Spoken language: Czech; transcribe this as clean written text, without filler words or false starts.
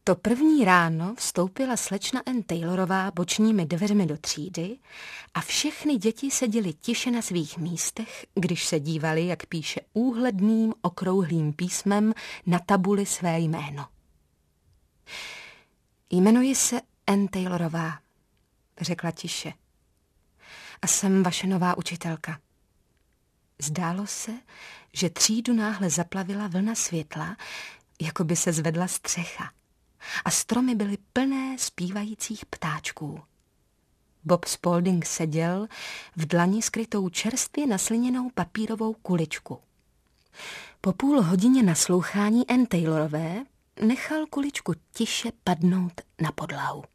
To první ráno vstoupila slečna Ann Taylorová bočními dveřmi do třídy a všechny děti seděly tiše na svých místech, když se dívali, jak píše úhledným okrouhlým písmem na tabuli své jméno. Jmenuji se Ann Taylorová, řekla tiše, a jsem vaše nová učitelka. Zdálo se, že třídu náhle zaplavila vlna světla, jako by se zvedla střecha, a stromy byly plné zpívajících ptáčků. Bob Spaulding seděl v dlani skrytou čerstvě nasliněnou papírovou kuličku. Po půl hodině naslouchání Ann Taylorové nechal kuličku tiše padnout na podlahu.